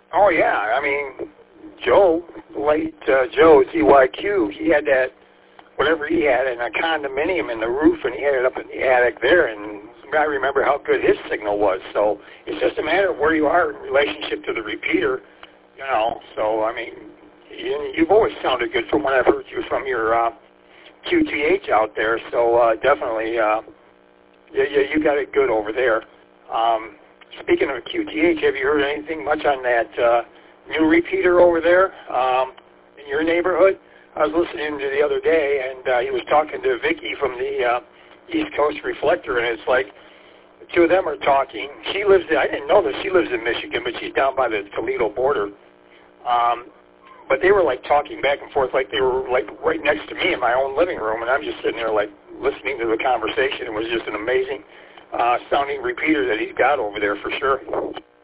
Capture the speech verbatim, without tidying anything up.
Oh, yeah. I mean, Joe, late uh, Joe, Z Y Q, he had that, whatever he had, in a condominium in the roof, and he had it up in the attic there, and I remember how good his signal was. So it's just a matter of where you are in relationship to the repeater, you know. So, I mean, you, you've always sounded good from what I've heard you from your uh, Q T H out there. So uh, definitely, uh, yeah, yeah, you got it good over there. Um, speaking of Q T H, have you heard anything much on that uh, new repeater over there um, in your neighborhood? I was listening to the other day, and uh, he was talking to Vicky from the uh, East Coast Reflector, and it's like the two of them are talking. She lives in, I didn't know that she lives in Michigan, but she's down by the Toledo border. Um, but they were like talking back and forth like they were like right next to me in my own living room, and I'm just sitting there like listening to the conversation. It was just an amazing uh, sounding repeater that he's got over there for sure.